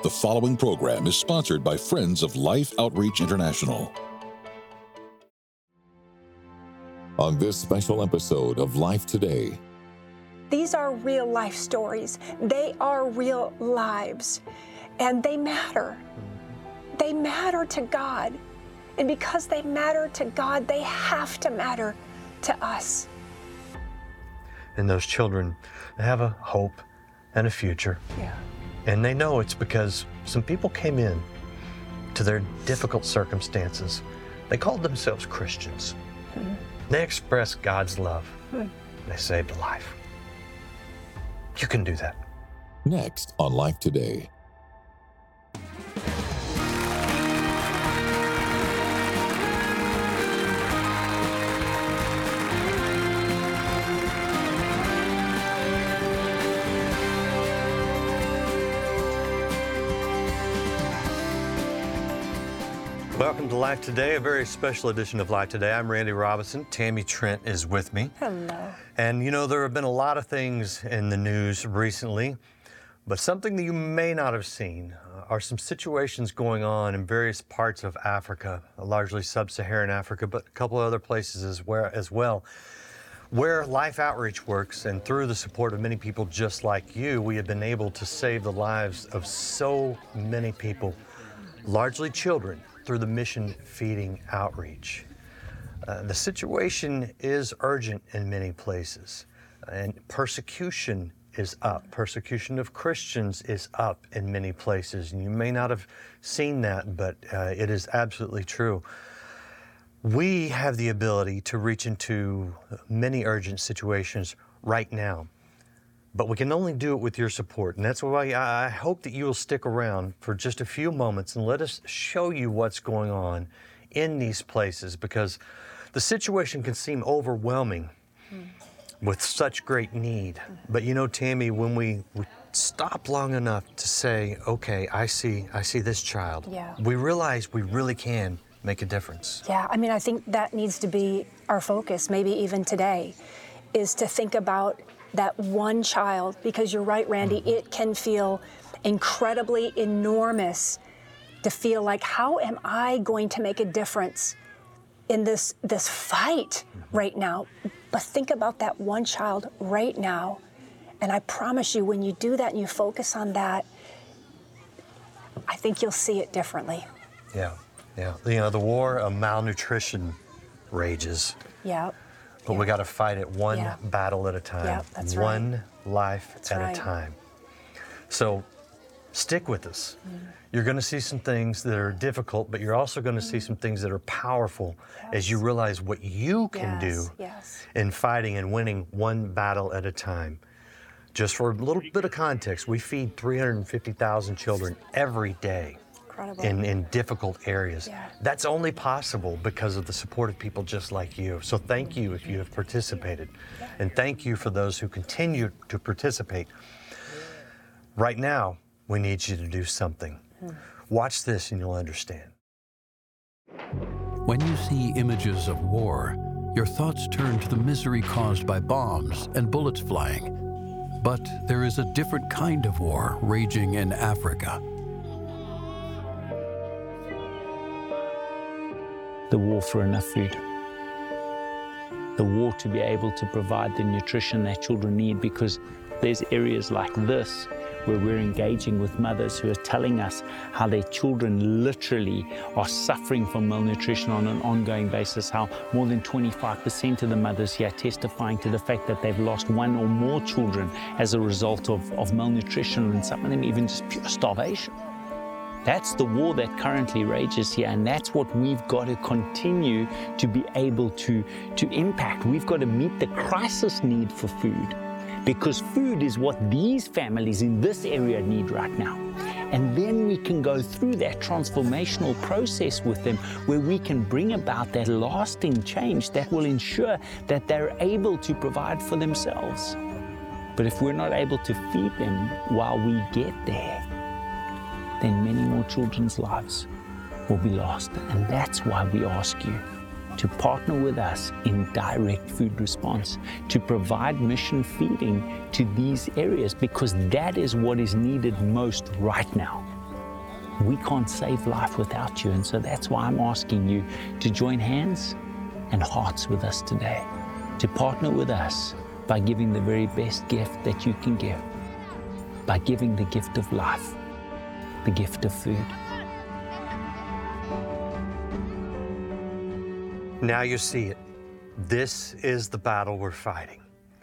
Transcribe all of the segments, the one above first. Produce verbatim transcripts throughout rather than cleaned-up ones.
The following program is sponsored by Friends of Life Outreach International. On this special episode of Life Today. These are real life stories. They are real lives, and they matter. They matter to God. And because they matter to God, they have to matter to us. And those children, they have a hope and a future. Yeah. And they know it's because some people came in to their difficult circumstances. They called themselves Christians. Mm-hmm. They expressed God's love. Mm-hmm. They saved a life. You can do that. Next on Life Today. Welcome to Life Today, a very special edition of Life Today. I'm Randy Robinson. Tammy Trent is with me. Hello. And you know, there have been a lot of things in the news recently, but something that you may not have seen uh, are some situations going on in various parts of Africa, largely sub-Saharan Africa, but a couple of other places as well, as well, where Life Outreach works, and through the support of many people just like you, we have been able to save the lives of so many people, largely children, through the mission feeding outreach. Uh, the situation is urgent in many places, and persecution is up. Persecution of Christians is up in many places, and you may not have seen that, but uh, it is absolutely true. We have the ability to reach into many urgent situations right now, but we can only do it with your support. And that's why I hope that you will stick around for just a few moments and let us show you what's going on in these places, because the situation can seem overwhelming mm. with such great need. Mm. But you know, Tammy, when we, we stop long enough to say, okay, I see, I see this child, yeah. we realize we really can make a difference. Yeah, I mean, I think that needs to be our focus, maybe even today, is to think about that one child, because you're right, Randy, mm-hmm. it can feel incredibly enormous to feel like, how am I going to make a difference in this, this fight mm-hmm. right now? But think about that one child right now, and I promise you, when you do that and you focus on that, I think you'll see it differently. Yeah, yeah. You know, the war of malnutrition rages. Yeah. But yeah. we got to fight it one yeah. battle at a time, yeah, that's one right. life that's at right. a time. So stick with us. Mm. You're going to see some things that are difficult, but you're also going to mm. see some things that are powerful yes. as you realize what you can yes. do yes. in fighting and winning one battle at a time. Just for a little bit of context, we feed three hundred fifty thousand children every day. In, in difficult areas. Yeah. That's only possible because of the support of people just like you. So thank you if you have participated. And thank you for those who continue to participate. Right now, we need you to do something. Watch this and you'll understand. When you see images of war, your thoughts turn to the misery caused by bombs and bullets flying. But there is a different kind of war raging in Africa. The war for enough food. The war to be able to provide the nutrition that children need, because there's areas like this where we're engaging with mothers who are telling us how their children literally are suffering from malnutrition on an ongoing basis, how more than twenty-five percent of the mothers here are testifying to the fact that they've lost one or more children as a result of, of malnutrition, and some of them even just pure starvation. That's the war that currently rages here, and that's what we've got to continue to be able to, to impact. We've got to meet the crisis need for food, because food is what these families in this area need right now. And then we can go through that transformational process with them, where we can bring about that lasting change that will ensure that they're able to provide for themselves. But if we're not able to feed them while we get there, then many more children's lives will be lost. And that's why we ask you to partner with us in direct food response, to provide mission feeding to these areas, because that is what is needed most right now. We can't save life without you. And so that's why I'm asking you to join hands and hearts with us today, to partner with us by giving the very best gift that you can give, by giving the gift of life, the gift of food. Now you see it. This is the battle we're fighting.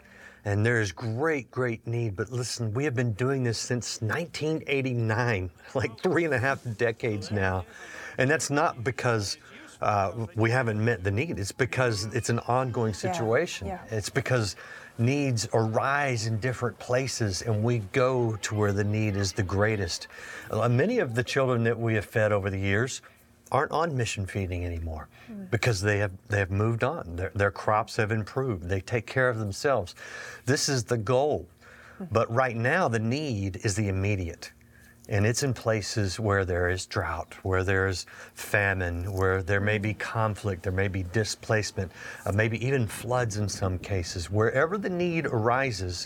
And there is great, great need. But listen, we have been doing this since nineteen eighty-nine, like three and a half decades now. And that's not because uh, we haven't met the need. It's because it's an ongoing situation. Yeah, yeah. It's because needs arise in different places, and we go to where the need is the greatest. Uh, many of the children that we have fed over the years aren't on mission feeding anymore because they have they have moved on. Their, their crops have improved. They take care of themselves. This is the goal. But right now, the need is the immediate. And it's in places where there is drought, where there is famine, where there may be conflict, there may be displacement, uh, maybe even floods in some cases. Wherever the need arises,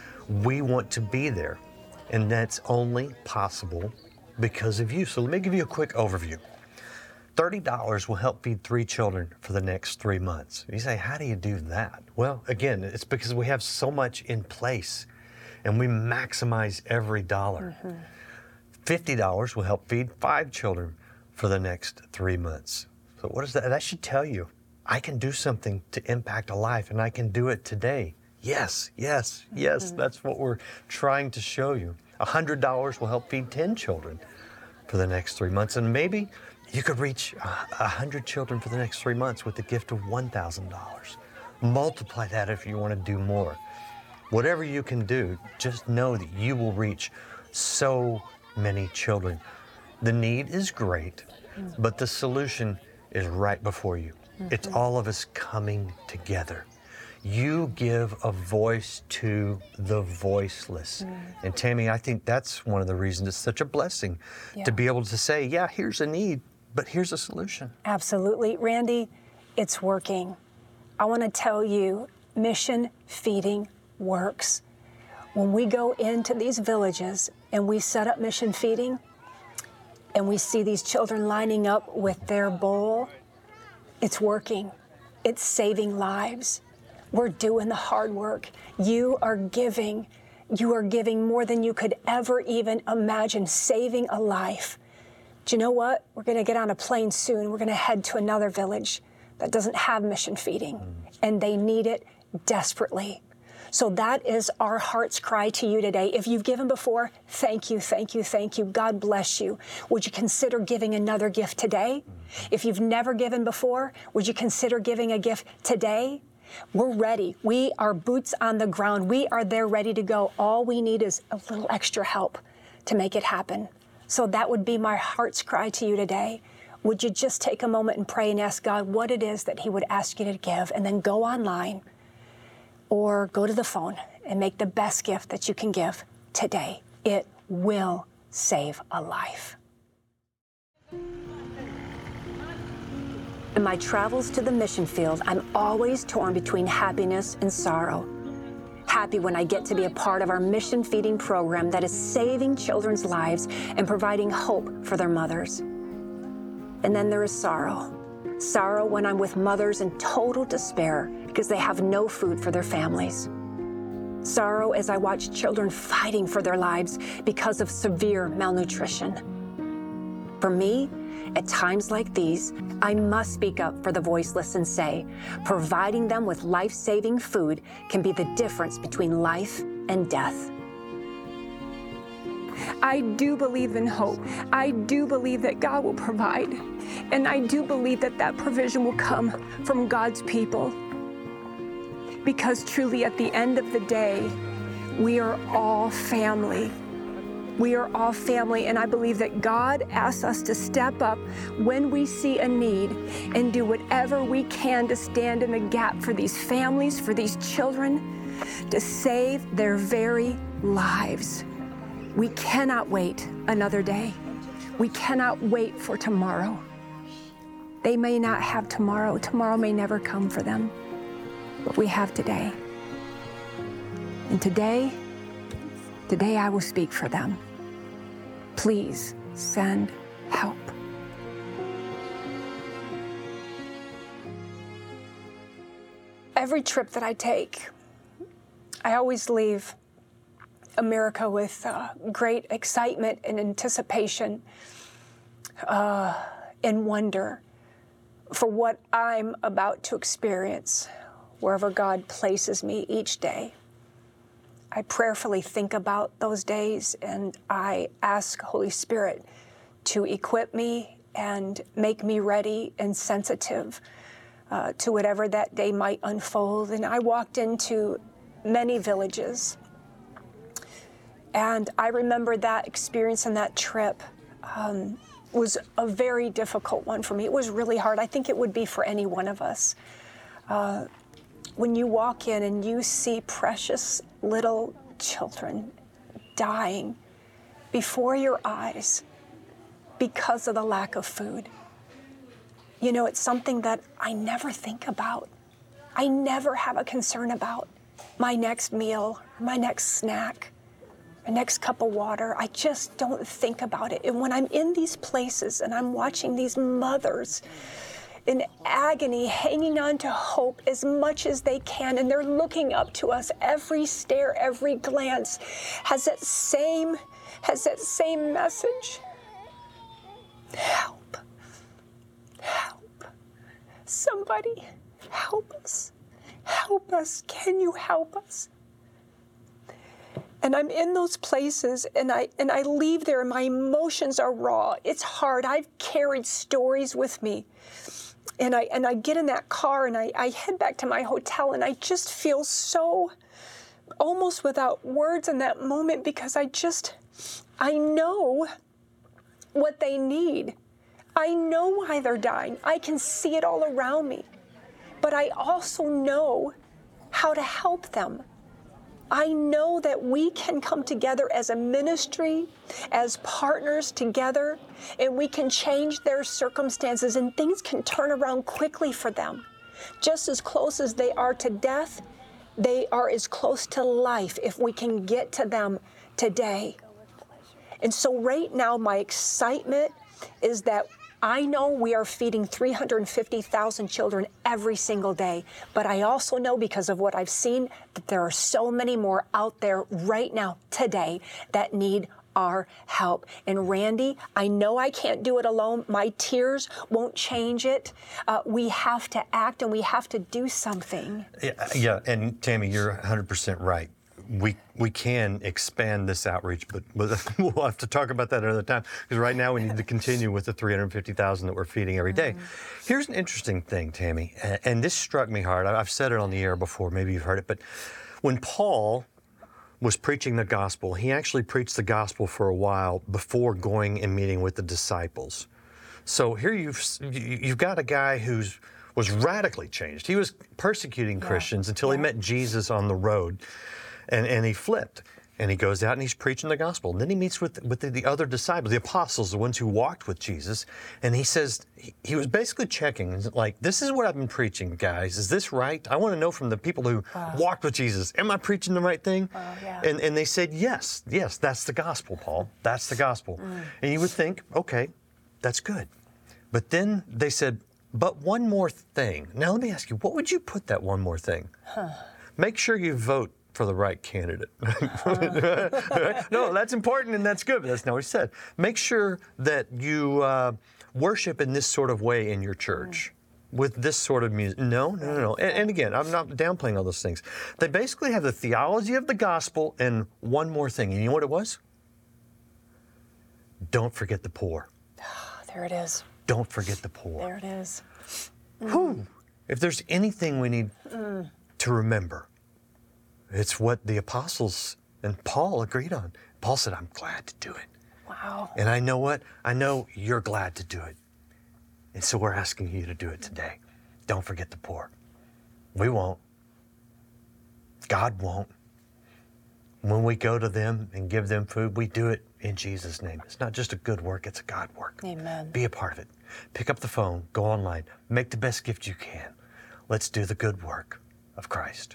we want to be there. And that's only possible because of you. So let me give you a quick overview. thirty dollars will help feed three children for the next three months. You say, how do you do that? Well, again, it's because we have so much in place and we maximize every dollar. Mm-hmm. fifty dollars will help feed five children for the next three months. So what is that? That should tell you, I can do something to impact a life, and I can do it today. Yes, yes, yes, mm-hmm. That's what we're trying to show you. one hundred dollars will help feed ten children for the next three months. And maybe you could reach one hundred children for the next three months with the gift of one thousand dollars. Multiply that if you want to do more. Whatever you can do, just know that you will reach so many children. The need is great, but the solution is right before you. Mm-hmm. It's all of us coming together. You give a voice to the voiceless. Mm. And Tammy, I think that's one of the reasons it's such a blessing yeah. to be able to say, yeah, here's a need, but here's a solution. Absolutely. Randy, it's working. I want to tell you, mission feeding works. When we go into these villages and we set up mission feeding and we see these children lining up with their bowl, it's working. It's saving lives. We're doing the hard work. You are giving. You are giving more than you could ever even imagine, saving a life. Do you know what? We're going to get on a plane soon. We're going to head to another village that doesn't have mission feeding, mm. and they need it desperately. So that is our heart's cry to you today. If you've given before, thank you, thank you, thank you. God bless you. Would you consider giving another gift today? Mm. If you've never given before, would you consider giving a gift today? We're ready. We are boots on the ground. We are there ready to go. All we need is a little extra help to make it happen. So that would be my heart's cry to you today. Would you just take a moment and pray and ask God what it is that He would ask you to give, and then go online or go to the phone and make the best gift that you can give today. It will save a life. In my travels to the mission field, I'm always torn between happiness and sorrow. Happy when I get to be a part of our mission feeding program that is saving children's lives and providing hope for their mothers. And then there is sorrow. Sorrow when I'm with mothers in total despair because they have no food for their families. Sorrow as I watch children fighting for their lives because of severe malnutrition. For me, at times like these, I must speak up for the voiceless and say, providing them with life-saving food can be the difference between life and death. I do believe in hope. I do believe that God will provide. And I do believe that that provision will come from God's people. Because truly, at the end of the day, we are all family. We are all family, and I believe that God asks us to step up when we see a need and do whatever we can to stand in the gap for these families, for these children, to save their very lives. We cannot wait another day. We cannot wait for tomorrow. They may not have tomorrow. Tomorrow may never come for them, but we have today. And today, today I will speak for them. Please send help. Every trip that I take, I always leave America with uh, great excitement and anticipation uh, and wonder for what I'm about to experience wherever God places me each day. I prayerfully think about those days, and I ask Holy Spirit to equip me and make me ready and sensitive uh, to whatever that day might unfold. And I walked into many villages, and I remember that experience and that trip um, was a very difficult one for me. It was really hard. I think it would be for any one of us. Uh, when you walk in and you see precious little children dying before your eyes because of the lack of food, you know, it's something that I never think about. I never have a concern about my next meal, or my next snack, my next cup of water. I just don't think about it. And when I'm in these places and I'm watching these mothers in agony, hanging on to hope as much as they can, and they're looking up to us, every stare, every glance has that same, has that same message. Help. Help. Somebody help us. Help us. Can you help us? And I'm in those places, and I and I leave there, and my emotions are raw. It's hard. I've carried stories with me. And I and I get in that car, and I, I head back to my hotel, and I just feel so almost without words in that moment, because I just, I know what they need. I know why they're dying. I can see it all around me. But I also know how to help them. I know that we can come together as a ministry, as partners together, and we can change their circumstances, and things can turn around quickly for them. Just as close as they are to death, they are as close to life if we can get to them today. And so right now, my excitement is that I know we are feeding three hundred fifty thousand children every single day, but I also know, because of what I've seen, that there are so many more out there right now, today, that need our help. And Randy, I know I can't do it alone. My tears won't change it. Uh, we have to act, and we have to do something. Yeah, yeah, and Tammy, you're one hundred percent right. We we can expand this outreach, but, but we'll have to talk about that another time, because right now we need to continue with the three hundred fifty thousand that we're feeding every day. Mm-hmm. Here's an interesting thing, Tammy, and, and this struck me hard. I've said it on the air before, maybe you've heard it, but when Paul was preaching the gospel, he actually preached the gospel for a while before going and meeting with the disciples. So here you've you've got a guy who's was radically changed. He was persecuting yeah. Christians until yeah. he met Jesus on the road. And, and he flipped, and he goes out and he's preaching the gospel. And then he meets with, with the, the other disciples, the apostles, the ones who walked with Jesus. And he says, he, he was basically checking, like, this is what I've been preaching, guys. Is this right? I want to know from the people who wow. walked with Jesus, am I preaching the right thing? Wow, yeah. and, and they said, yes, yes, that's the gospel, Paul. That's the gospel. Mm. And you would think, okay, that's good. But then they said, but one more thing. Now let me ask you, what would you put that one more thing? Huh. Make sure you vote for the right candidate. No, that's important and that's good, but that's not what he said. Make sure that you uh, worship in this sort of way in your church, mm. with this sort of music. No, no, no, no. And, and again, I'm not downplaying all those things. They basically have the theology of the gospel and one more thing. And you know what it was? Don't forget the poor. There it is. Don't forget the poor. There it is. Mm. Whew. If there's anything we need mm. to remember, it's what the apostles and Paul agreed on. Paul said, I'm glad to do it. Wow. And I know what? I know you're glad to do it. And so we're asking you to do it today. Don't forget the poor. We won't. God won't. When we go to them and give them food, we do it in Jesus' name. It's not just a good work, it's a God work. Amen. Be a part of it. Pick up the phone, go online, make the best gift you can. Let's do the good work of Christ.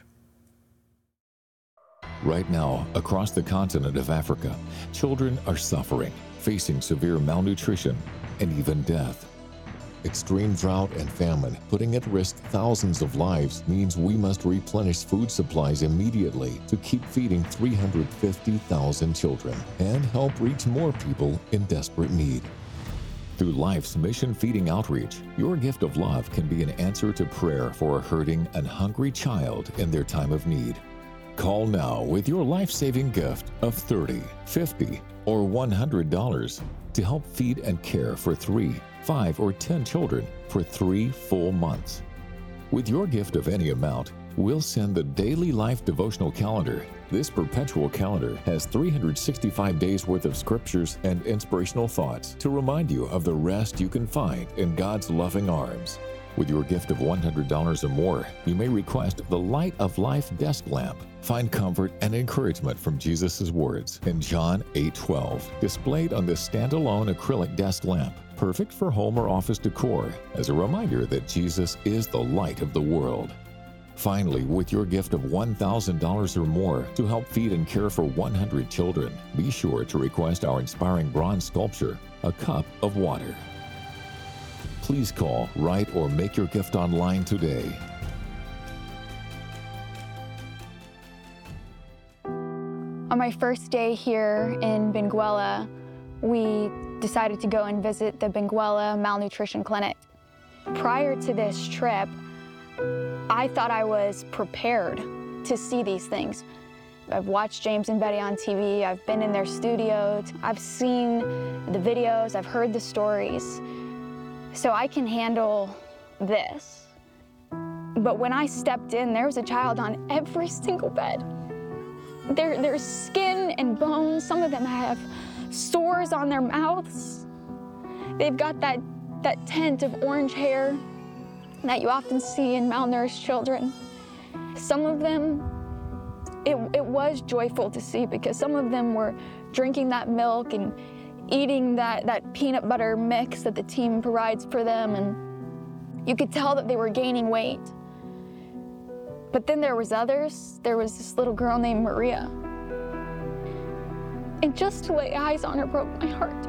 Right now, across the continent of Africa, children are suffering. facing severe malnutrition and even death. Extreme drought and famine, putting at risk thousands of lives, means we must replenish food supplies immediately to keep feeding three hundred fifty thousand children and help reach more people in desperate need. Through Life's Mission Feeding Outreach, your gift of love can be an answer to prayer for a hurting and hungry child in their time of need. Call now with your life-saving gift of thirty dollars, fifty dollars, or one hundred dollars to help feed and care for three, five, or ten children for three full months. With your gift of any amount, we'll send the Daily Life Devotional Calendar. This perpetual calendar has three hundred sixty-five days worth of scriptures and inspirational thoughts to remind you of the rest you can find in God's loving arms. With your gift of one hundred dollars or more, you may request the Light of Life desk lamp. Find comfort and encouragement from Jesus' words in John eight twelve, displayed on this standalone acrylic desk lamp, perfect for home or office decor, as a reminder that Jesus is the light of the world. Finally, with your gift of one thousand dollars or more to help feed and care for one hundred children, be sure to request our inspiring bronze sculpture, A Cup of Water. Please call, write, or make your gift online today. On my first day here in Benguela, we decided to go and visit the Benguela Malnutrition Clinic. Prior to this trip, I thought I was prepared to see these things. I've watched James and Betty on T V, I've been in their studios, I've seen the videos, I've heard the stories. So I can handle this. But when I stepped in, there was a child on every single bed. There, there's skin and bones. Some of them have sores on their mouths. They've got that, that tint of orange hair that you often see in malnourished children. Some of them, it, it was joyful to see because some of them were drinking that milk and eating that, that peanut butter mix that the team provides for them, and you could tell that they were gaining weight. But then there was others. There was this little girl named Maria. And just to lay eyes on her broke my heart.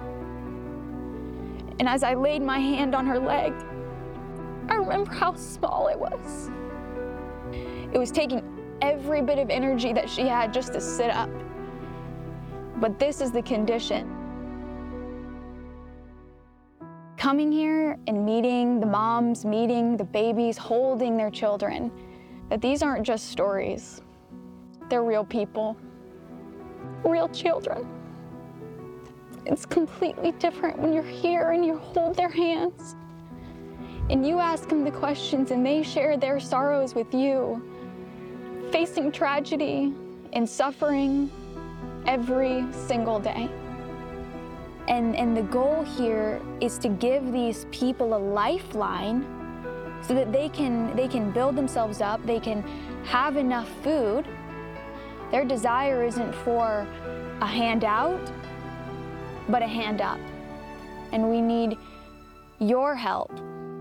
And as I laid my hand on her leg, I remember how small it was. It was taking every bit of energy that she had just to sit up. But this is the condition. Coming here and meeting the moms, meeting the babies, holding their children, that these aren't just stories. They're real people, real children. It's completely different when you're here and you hold their hands and you ask them the questions and they share their sorrows with you, facing tragedy and suffering every single day. And, and the goal here is to give these people a lifeline so that they can, they can build themselves up, they can have enough food. Their desire isn't for a handout, but a hand up. And we need your help.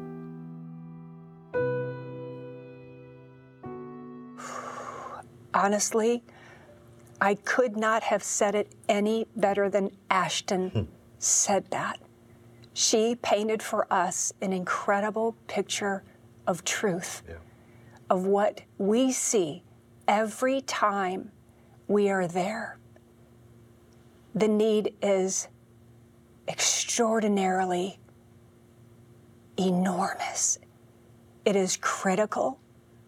Honestly, I could not have said it any better than Ashton hmm. said that. She painted for us an incredible picture of truth, yeah. of what we see every time we are there. The need is extraordinarily enormous. It is critical.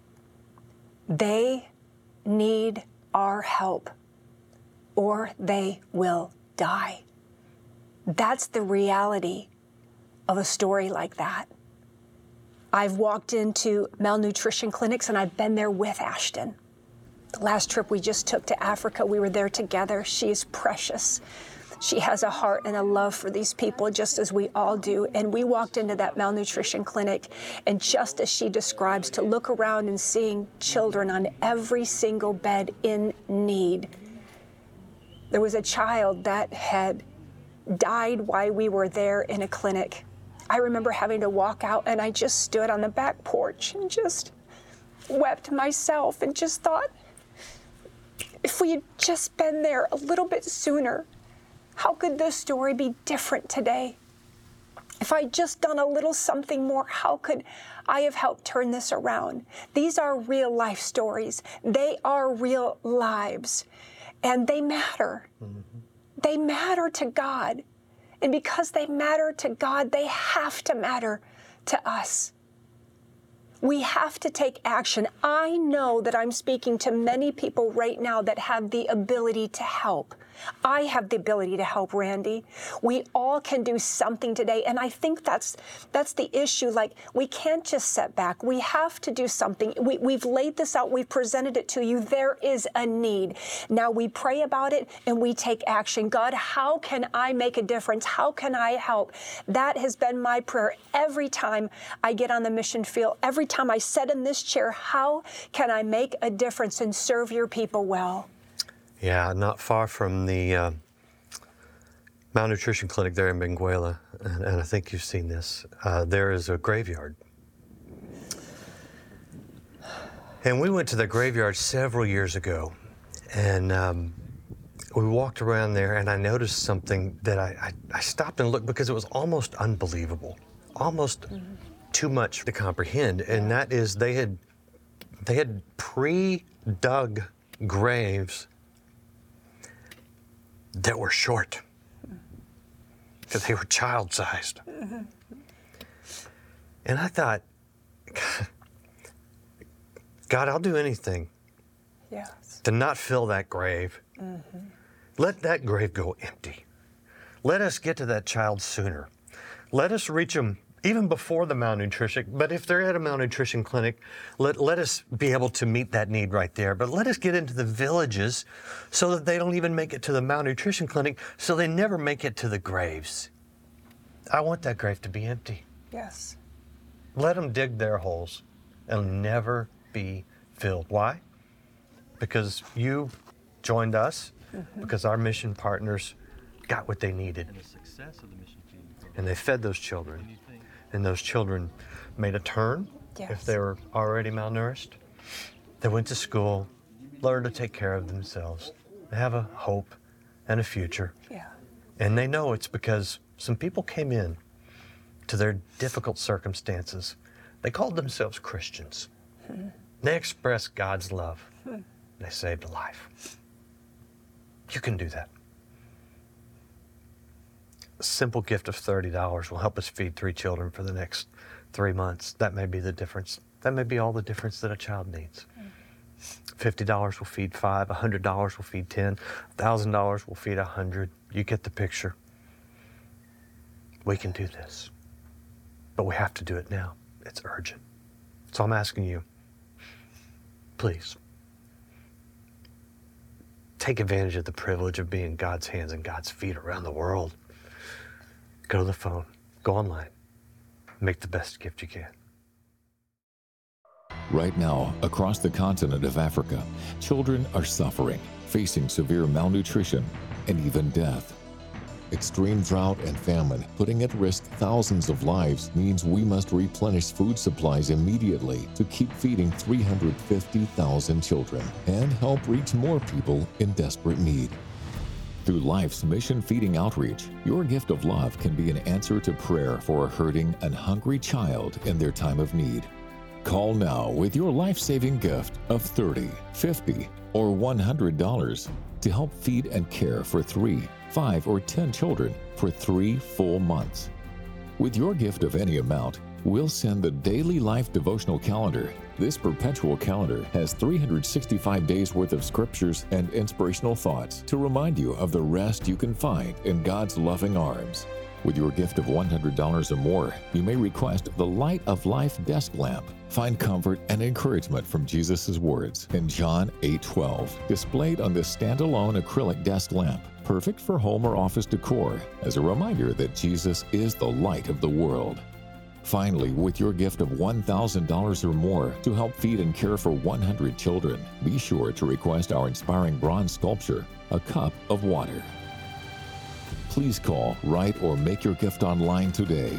They need our help, or they will die. That's the reality of a story like that. I've walked into malnutrition clinics and I've been there with Ashton. The last trip we just took to Africa, we were there together. She is precious. She has a heart and a love for these people, just as we all do. And we walked into that malnutrition clinic, and just as she describes, to look around and seeing children on every single bed in need. There was a child that had died while we were there in a clinic. I remember having to walk out, and I just stood on the back porch and just wept myself and just thought, if we had just been there a little bit sooner, How could this story be different today? If I'd just done a little something more, how could I have helped turn this around? These are real life stories. They are real lives, and they matter. Mm-hmm. They matter to God. And because they matter to God, they have to matter to us. We have to take action. I know that I'm speaking to many people right now that have the ability to help. I have the ability to help, Randy. We all can do something today, and I think that's that's the issue. Like, we can't just sit back. We have to do something. We, we've laid this out. We've presented it to you. There is a need. Now we pray about it, and we take action. God, how can I make a difference? How can I help? That has been my prayer every time I get on the mission field, every time I sit in this chair. How can I make a difference and serve your people well? Yeah, not far from the uh, malnutrition clinic there in Benguela, and, and I think you've seen this, uh, there is a graveyard. And we went to the graveyard several years ago, and um, we walked around there, and I noticed something that I, I, I stopped and looked because it was almost unbelievable, almost mm-hmm. too much to comprehend, and that is they had, they had pre-dug graves that were short, because they were child-sized. Mm-hmm. And I thought, God, I'll do anything yes. to not fill that grave. Mm-hmm. Let that grave go empty. Let us get to that child sooner. Let us reach them even before the malnutrition, but if they're at a malnutrition clinic, let, let us be able to meet that need right there. But let us get into the villages so that they don't even make it to the malnutrition clinic, so they never make it to the graves. I want that grave to be empty. Yes. Let them dig their holes and never be filled. Why? Because you joined us, mm-hmm. because our mission partners got what they needed. And the success of the mission team. And they fed those children. And those children made a turn yes. if they were already malnourished. They went to school, learned to take care of themselves. They have a hope and a future. Yeah. And they know it's because some people came in to their difficult circumstances. They called themselves Christians. Hmm. They expressed God's love. Hmm. They saved a life. You can do that. A simple gift of thirty dollars will help us feed three children for the next three months. That may be the difference. That may be all the difference that a child needs. fifty dollars will feed five, one hundred dollars will feed ten, one thousand dollars will feed one hundred. You get the picture. We can do this, but we have to do it now. It's urgent. So I'm asking you, please, take advantage of the privilege of being God's hands and God's feet around the world. Go to the phone, go online, make the best gift you can. Right now, across the continent of Africa, children are suffering, facing severe malnutrition and even death. Extreme drought and famine, putting at risk thousands of lives, means we must replenish food supplies immediately to keep feeding three hundred fifty thousand children and help reach more people in desperate need. Through Life's Mission Feeding Outreach, your gift of love can be an answer to prayer for a hurting and hungry child in their time of need. Call now with your life-saving gift of thirty dollars, fifty dollars, or one hundred dollars to help feed and care for three, five, or ten children for three full months. With your gift of any amount, we'll send the Daily Life Devotional Calendar. This perpetual calendar has three hundred sixty-five days worth of scriptures and inspirational thoughts to remind you of the rest you can find in God's loving arms. With your gift of one hundred dollars or more, you may request the Light of Life desk lamp. Find comfort and encouragement from Jesus' words in John eight twelve, displayed on this standalone acrylic desk lamp, perfect for home or office decor, as a reminder that Jesus is the light of the world. Finally, with your gift of one thousand dollars or more to help feed and care for one hundred children, be sure to request our inspiring bronze sculpture, A Cup of Water. Please call, write, or make your gift online today.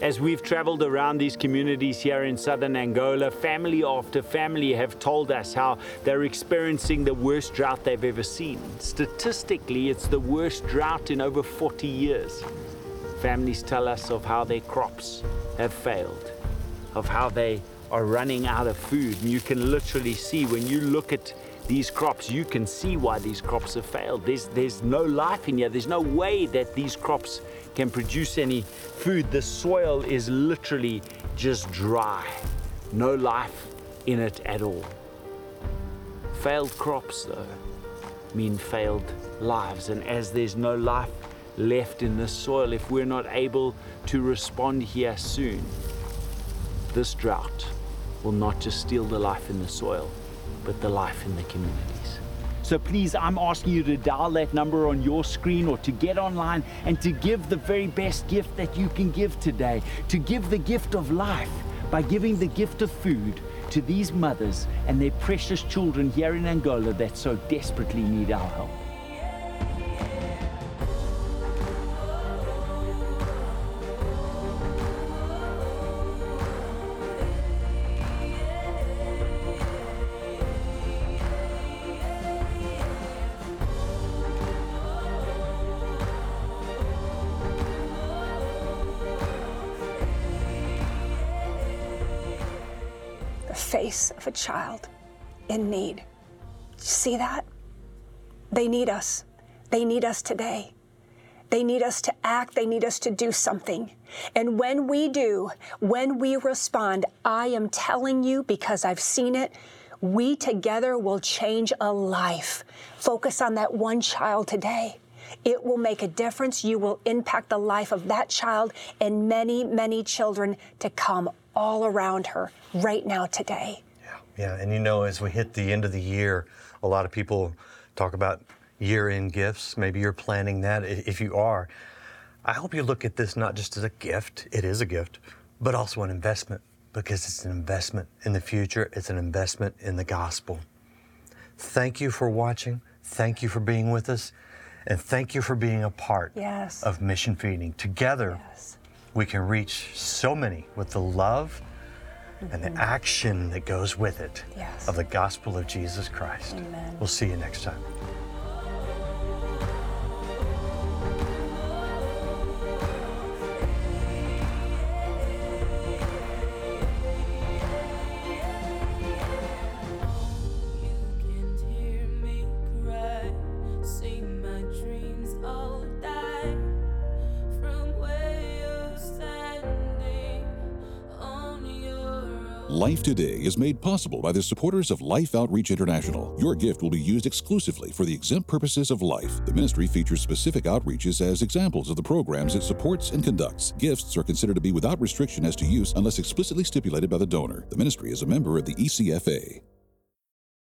As we've traveled around these communities here in southern Angola, family after family have told us how they're experiencing the worst drought they've ever seen. Statistically, it's the worst drought in over forty years. Families tell us of how their crops have failed, of how they are running out of food. And you can literally see, when you look at these crops, you can see why these crops have failed. There's, there's no life in here. There's no way that these crops can produce any food. The soil is literally just dry. No life in it at all. Failed crops, though, mean failed lives. And as there's no life left in this soil, if we're not able to respond here soon, this drought will not just steal the life in the soil, but the life in the communities. So please, I'm asking you to dial that number on your screen or to get online and to give the very best gift that you can give today, to give the gift of life by giving the gift of food to these mothers and their precious children here in Angola that so desperately need our help. Face of a child in need. See that? They need us. They need us today. They need us to act. They need us to do something. And when we do, when we respond, I am telling you, because I've seen it, we together will change a life. Focus on that one child today. It will make a difference. You will impact the life of that child and many, many children to come all around her right now today. Yeah, yeah. And you know, as we hit the end of the year, a lot of people talk about year-end gifts. Maybe you're planning that. If you are, I hope you look at this not just as a gift, it is a gift, but also an investment, because it's an investment in the future. It's an investment in the gospel. Thank you for watching. Thank you for being with us. And thank you for being a part yes. of Mission Feeding. Together, yes. we can reach so many with the love mm-hmm. and the action that goes with it yes. of the gospel of Jesus Christ. Amen. We'll see you next time. Life Today is made possible by the supporters of Life Outreach International. Your gift will be used exclusively for the exempt purposes of life. The ministry features specific outreaches as examples of the programs it supports and conducts. Gifts are considered to be without restriction as to use unless explicitly stipulated by the donor. The ministry is a member of the E C F A.